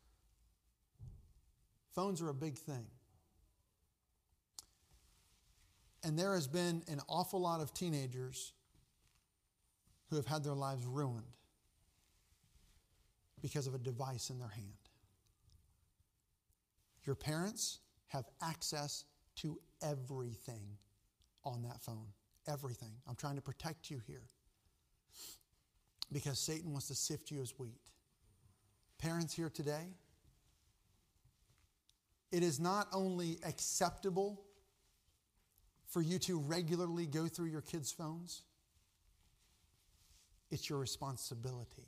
Phones are a big thing. And there has been an awful lot of teenagers who have had their lives ruined because of a device in their hand. Your parents have access to everything on that phone. Everything. I'm trying to protect you here because Satan wants to sift you as wheat. Parents here today, it is not only acceptable for you to regularly go through your kids' phones, it's your responsibility.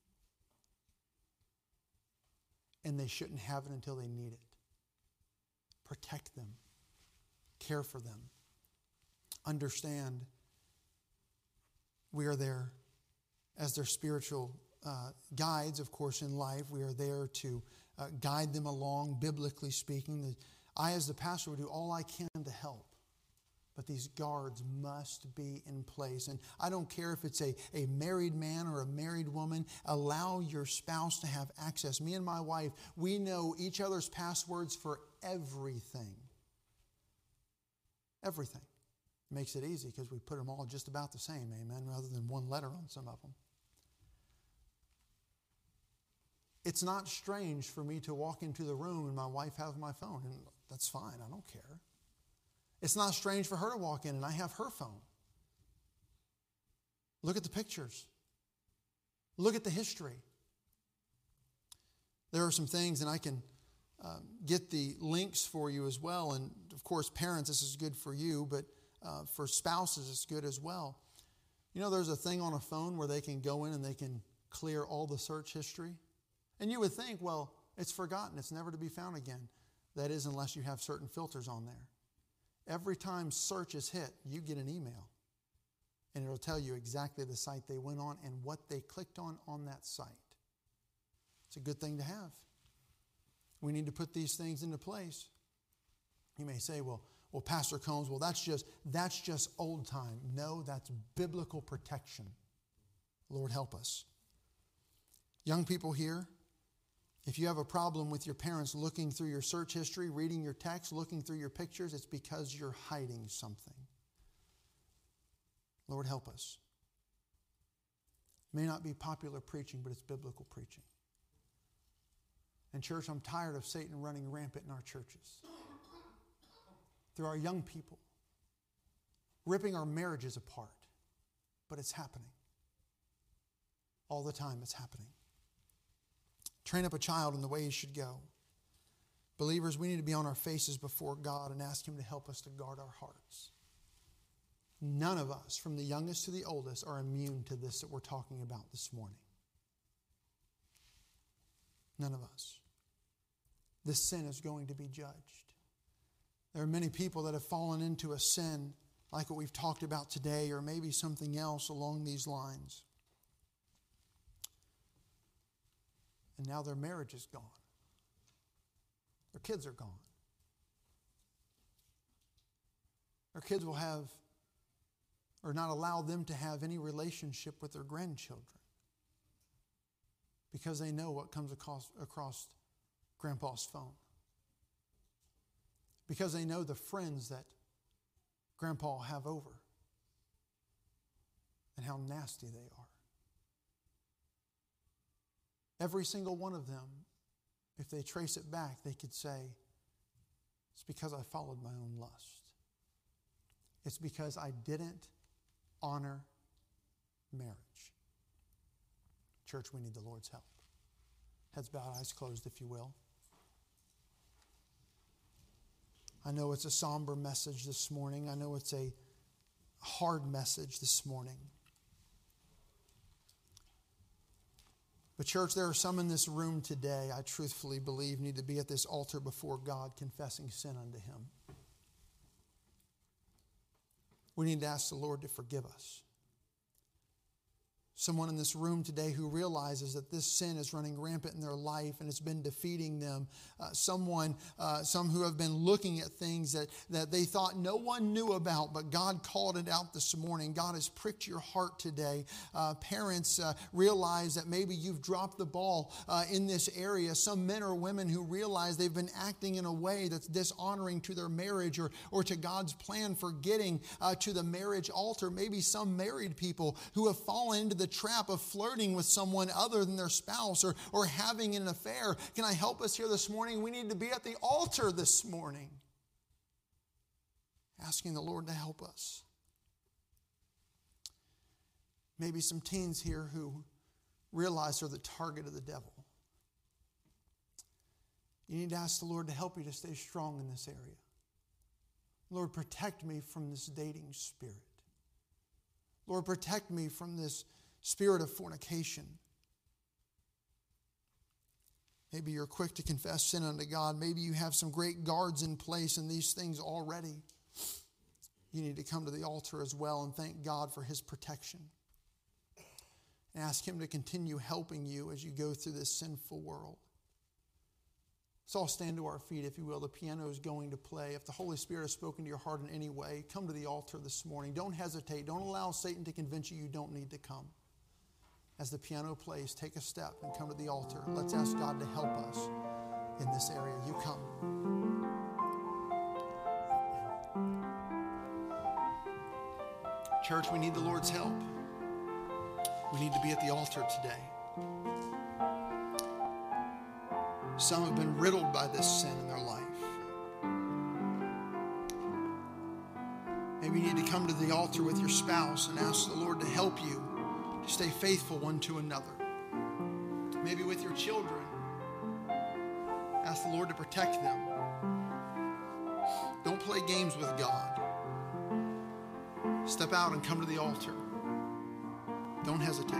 And they shouldn't have it until they need it. Protect them. Care for them. Understand we are there as their spiritual guides, of course, in life. We are there to guide them along, biblically speaking. I, as the pastor, will do all I can to help. But these guards must be in place. And I don't care if it's a married man or a married woman. Allow your spouse to have access. Me and my wife, we know each other's passwords for everything. Everything. Makes it easy because we put them all just about the same, amen, rather than one letter on some of them. It's not strange for me to walk into the room and my wife has my phone, and that's fine, I don't care. It's not strange for her to walk in and I have her phone. Look at the pictures. Look at the history. There are some things, and I can get the links for you as well. And of course, parents, this is good for you, but for spouses, it's good as well. You know, there's a thing on a phone where they can go in and they can clear all the search history. And you would think, well, it's forgotten. It's never to be found again. That is, unless you have certain filters on there. Every time search is hit, you get an email. And it'll tell you exactly the site they went on and what they clicked on that site. It's a good thing to have. We need to put these things into place. You may say, well, Pastor Combs, well, that's just old time. No, that's biblical protection. Lord, help us. Young people here, if you have a problem with your parents looking through your search history, reading your text, looking through your pictures, it's because you're hiding something. Lord, help us. It may not be popular preaching, but it's biblical preaching. And church, I'm tired of Satan running rampant in our churches. Through our young people. Ripping our marriages apart. But it's happening. All the time it's happening. Train up a child in the way he should go. Believers, we need to be on our faces before God and ask Him to help us to guard our hearts. None of us, from the youngest to the oldest, are immune to this that we're talking about this morning. None of us. This sin is going to be judged. There are many people that have fallen into a sin like what we've talked about today, or maybe something else along these lines. And now their marriage is gone. Their kids are gone. Their kids will have, or not allow them to have any relationship with their grandchildren because they know what comes across Grandpa's phone. Because they know the friends that Grandpa will have over and how nasty they are. Every single one of them, if they trace it back, they could say, it's because I followed my own lust. It's because I didn't honor marriage. Church, we need the Lord's help. Heads bowed, eyes closed, if you will. I know it's a somber message this morning. I know it's a hard message this morning. But church, there are some in this room today, I truthfully believe, need to be at this altar before God confessing sin unto Him. We need to ask the Lord to forgive us. Someone in this room today who realizes that this sin is running rampant in their life and it's been defeating them. Some who have been looking at things that they thought no one knew about, but God called it out this morning. God has pricked your heart today. Parents, realize that maybe you've dropped the ball in this area. Some men or women who realize they've been acting in a way that's dishonoring to their marriage or to God's plan for getting to the marriage altar. Maybe some married people who have fallen into the trap of flirting with someone other than their spouse or having an affair. Can I help us here this morning? We need to be at the altar this morning, asking the Lord to help us. Maybe some teens here who realize they're the target of the devil. You need to ask the Lord to help you to stay strong in this area. Lord, protect me from this dating spirit. Lord, protect me from this spirit of fornication. Maybe you're quick to confess sin unto God. Maybe you have some great guards in place in these things already. You need to come to the altar as well and thank God for His protection. And ask Him to continue helping you as you go through this sinful world. Let's all stand to our feet, if you will. The piano is going to play. If the Holy Spirit has spoken to your heart in any way, come to the altar this morning. Don't hesitate. Don't allow Satan to convince you don't need to come. As the piano plays, take a step and come to the altar. Let's ask God to help us in this area. You come. Church, we need the Lord's help. We need to be at the altar today. Some have been riddled by this sin in their life. Maybe you need to come to the altar with your spouse and ask the Lord to help you to stay faithful one to another. Maybe with your children, ask the Lord to protect them. Don't play games with God. Step out and come to the altar. Don't hesitate.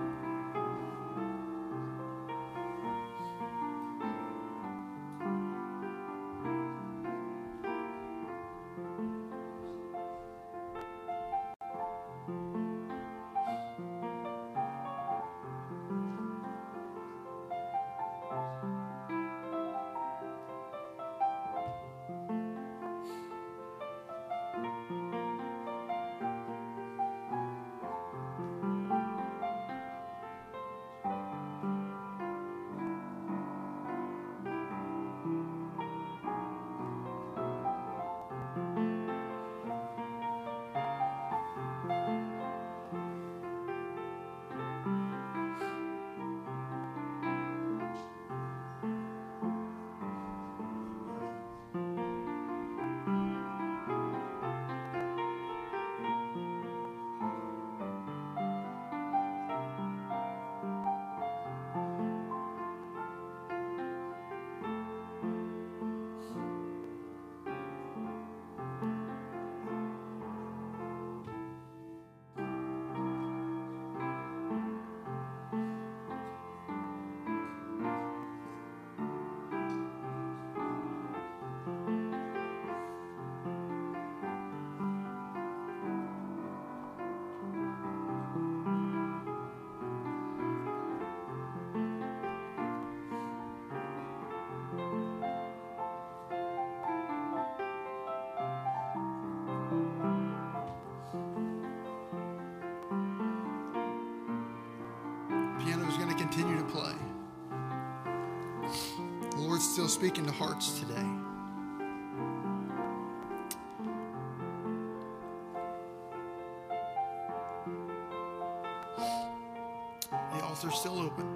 Continue to play. The Lord's still speaking to hearts today. The altar's still open.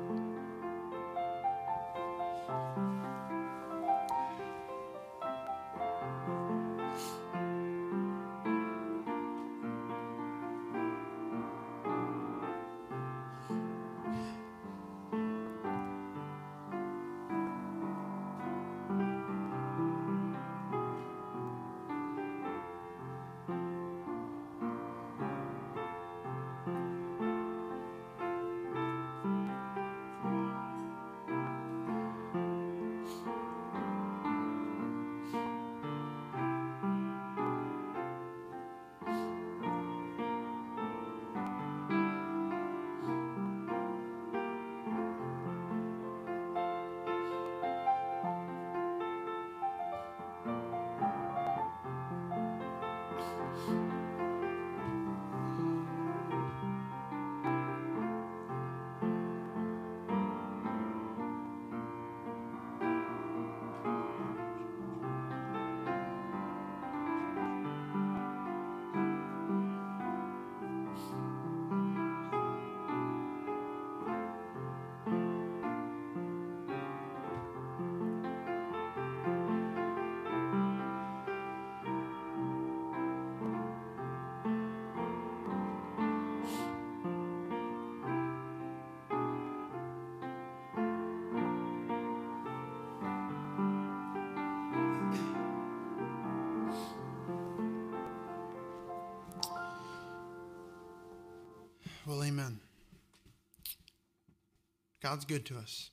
Well, amen. God's good to us.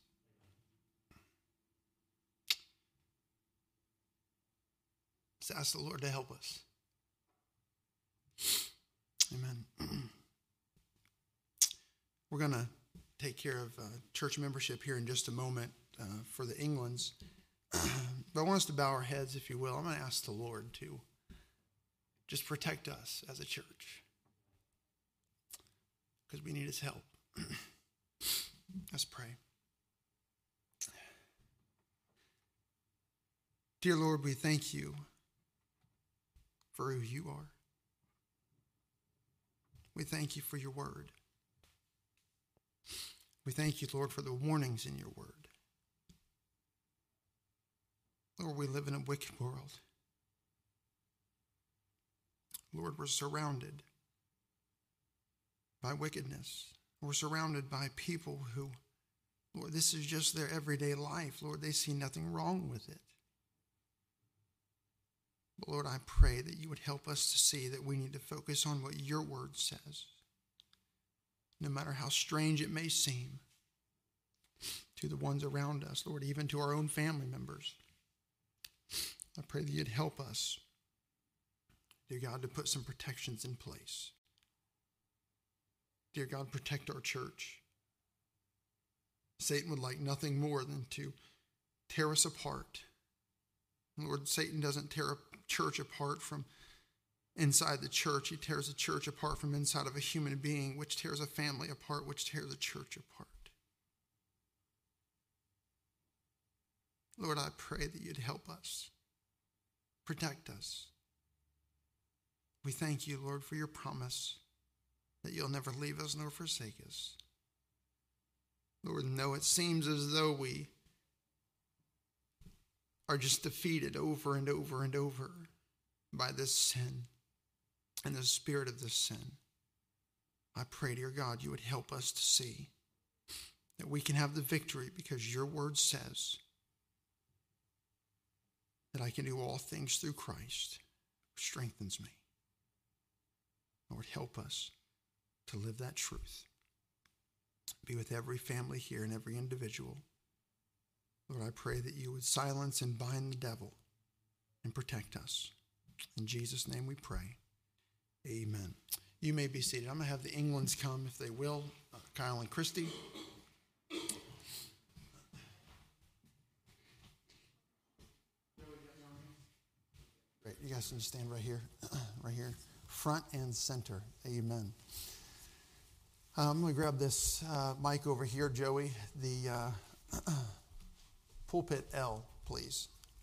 Let's ask the Lord to help us. Amen. We're going to take care of church membership here in just a moment for the Englands. But I want us to bow our heads, if you will. I'm going to ask the Lord to just protect us as a church, because we need his help. Let's pray. Dear Lord, we thank you for who you are. We thank you for your word. We thank you, Lord, for the warnings in your word. Lord, we live in a wicked world. Lord, we're surrounded by wickedness. We're surrounded by people who, Lord, this is just their everyday life. Lord, they see nothing wrong with it. But Lord, I pray that you would help us to see that we need to focus on what your word says, no matter how strange it may seem to the ones around us, Lord, even to our own family members. I pray that you'd help us, dear God, to put some protections in place. Dear God, protect our church. Satan would like nothing more than to tear us apart. Lord, Satan doesn't tear a church apart from inside the church. He tears a church apart from inside of a human being, which tears a family apart, which tears a church apart. Lord, I pray that you'd help us. Protect us. We thank you, Lord, for your promise that you'll never leave us nor forsake us. Lord, though it seems as though we are just defeated over and over and over by this sin and the spirit of this sin, I pray, dear God, you would help us to see that we can have the victory, because your word says that I can do all things through Christ who strengthens me. Lord, help us to live that truth. Be with every family here and every individual. Lord, I pray that you would silence and bind the devil and protect us. In Jesus' name we pray. Amen. You may be seated. I'm going to have the Englands come, if they will. Kyle and Christy. Great. You guys can stand right here. Right here. Front and center. Amen. I'm going to grab this mic over here, Joey. The pulpit L, please.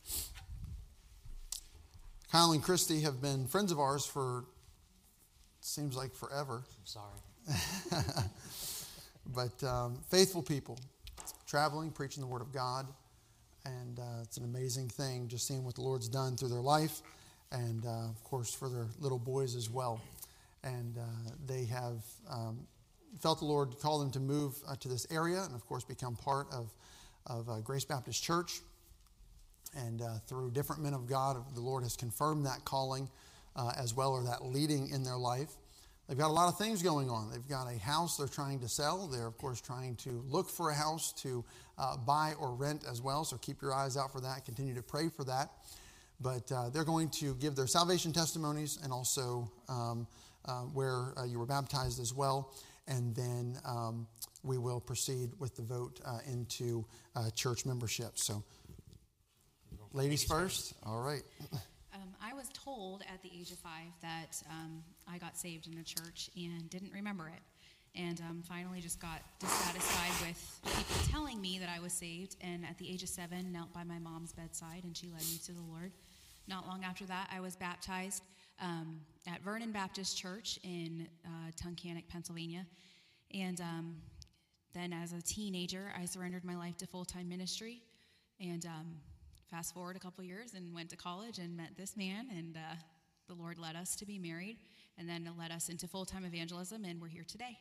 Kyle and Christy have been friends of ours for, seems like forever. I'm sorry. But faithful people, traveling, preaching the Word of God. And it's an amazing thing just seeing what the Lord's done through their life. And, of course, for their little boys as well. And they have felt the Lord call them to move to this area and, of course, become part of Grace Baptist Church. And through different men of God, the Lord has confirmed that calling as well, or that leading in their life. They've got a lot of things going on. They've got a house they're trying to sell. They're, of course, trying to look for a house to buy or rent as well. So keep your eyes out for that. Continue to pray for that. But they're going to give their salvation testimonies and also where you were baptized as well. And then we will proceed with the vote into church membership. So ladies first. All right. I was told at the age of 5 that I got saved in the church and didn't remember it. And finally just got dissatisfied with people telling me that I was saved. And at the age of 7, knelt by my mom's bedside, and she led me to the Lord. Not long after that, I was baptized at Vernon Baptist Church in Tunkhannock, Pennsylvania. And then as a teenager, I surrendered my life to full-time ministry. And fast forward a couple years and went to college and met this man. And the Lord led us to be married, and then led us into full-time evangelism, and we're here today.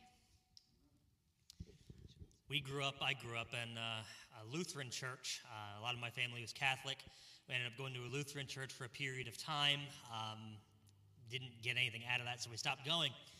I grew up in a Lutheran church. A lot of my family was Catholic. We ended up going to a Lutheran church for a period of time. Didn't get anything out of that, so we stopped going.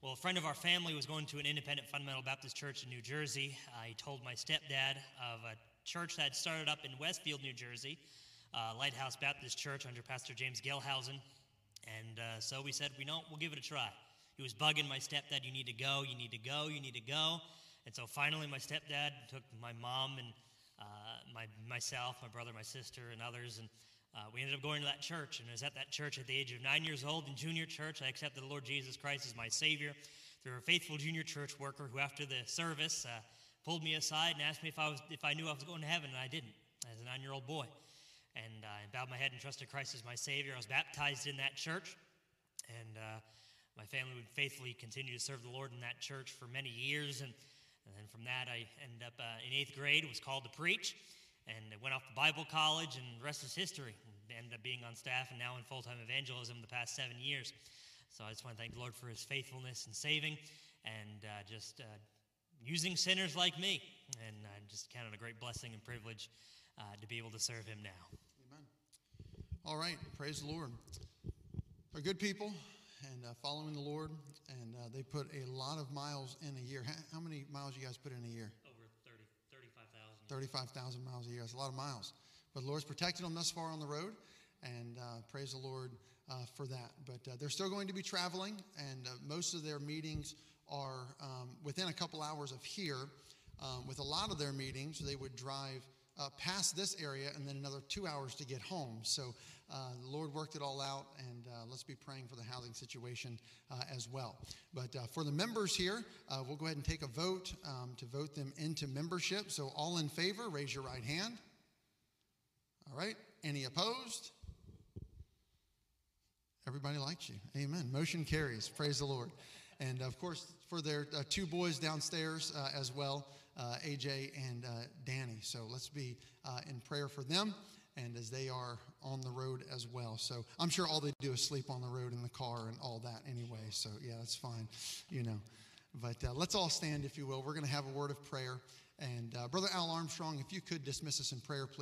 Well, a friend of our family was going to an independent fundamental Baptist church in New Jersey. I told my stepdad of a church that had started up in Westfield, New Jersey, Lighthouse Baptist Church under Pastor James Gelhausen. And so we said, we'll give it a try. He was bugging my stepdad, you need to go, you need to go, you need to go. And so finally my stepdad took my mom and myself, my brother, my sister, and others, and we ended up going to that church. And I was at that church at the age of 9 years old in junior church. I accepted the Lord Jesus Christ as my Savior through a faithful junior church worker who, after the service, pulled me aside and asked me if I knew I was going to heaven, and I didn't, as a 9-year-old boy. And I bowed my head and trusted Christ as my Savior. I was baptized in that church, and my family would faithfully continue to serve the Lord in that church for many years. And then from that, I ended up in 8th grade, was called to preach, and went off to Bible college, and the rest is history. Ended up being on staff and now in full-time evangelism the past 7 years. So I just want to thank the Lord for his faithfulness and saving, and just using sinners like me. And I just count it a great blessing and privilege to be able to serve him now. Amen. All right, praise the Lord. They're good people and following the Lord, and they put a lot of miles in a year. How many miles you guys put in a year? Over 35,000. 35,000 miles a year. That's a lot of miles. But the Lord's protected them thus far on the road, and praise the Lord for that. But they're still going to be traveling, and most of their meetings are within a couple hours of here. With a lot of their meetings, they would drive past this area and then another 2 hours to get home. So the Lord worked it all out, and let's be praying for the housing situation as well. But for the members here, we'll go ahead and take a vote to vote them into membership. So all in favor, raise your right hand. All right. Any opposed? Everybody likes you. Amen. Motion carries. Praise the Lord. And, of course, for their 2 boys downstairs as well, AJ and Danny. So let's be in prayer for them and as they are on the road as well. So I'm sure all they do is sleep on the road in the car and all that anyway. So, yeah, that's fine, But let's all stand, if you will. We're going to have a word of prayer. And Brother Al Armstrong, if you could dismiss us in prayer, please.